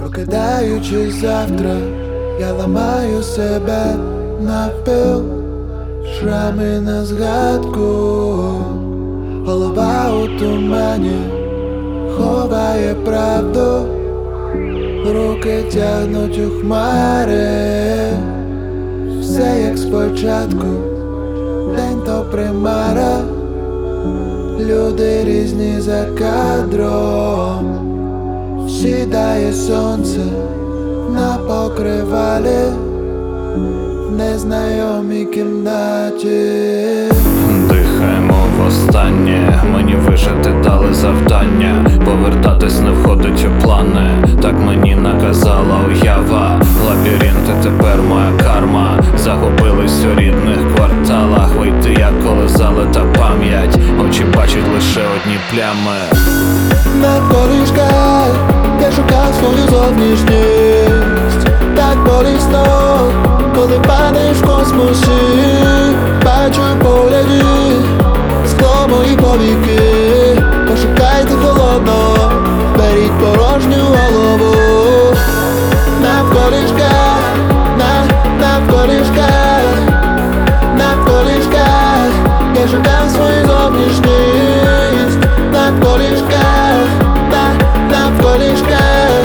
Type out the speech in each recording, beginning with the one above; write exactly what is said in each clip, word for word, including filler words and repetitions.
Прокидаючись завтра, я ламаю себе навпіл, шрами на згадку, голова у тумані ховає правду, руки тягнуть у хмари. Все як спочатку, день то примара, люди різні за кадром. Сідає сонце на покривалі в незнайомій кімнаті. Дихаємо востаннє, мені вижити дали завдання. Повертатись не входить у плани, так мені наказала уява. Лабіринти тепер моя карма, загубились у рідних кварталах. Вийти як коли залита пам'ять, очі бачать лише одні плями. На колішках я шукав свою зовнішність, так болісно, коли падаєш в космосі. Бачу погляді, скло мої повіки. Пошукайте холодно, беріть порожню голову. Навколішках, на, навколішках, навколішках я шукав свою зовнішність. Навколішках, на, навколішках,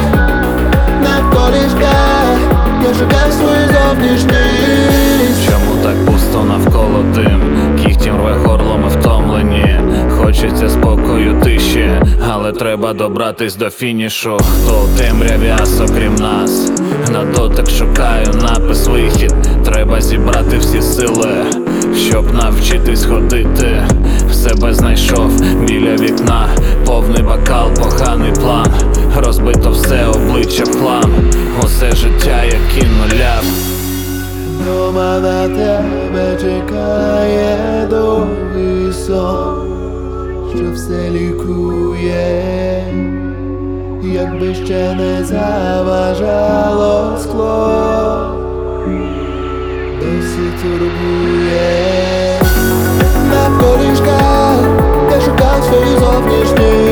навколішках я шукав свою зовнішність. Чому так пусто навколо дим? Кігтім рве горло, ми втомлені. Хочеться спокою, тиші, але треба добратись до фінішу. Хто у темряві, ас окрім нас? На дотик шукаю напис, вихід. Треба зібрати всі сили, щоб навчитись ходити. В себе знайшов біля вікна, повний бокал, поганий план. Розбито все обличчя в хлам, усе життя як і нуля. Дома на тебе чекає довгий сон, що все лікує, якби ще не заважало скло, досі турбує. Навколішках я шукав свою зовнішність.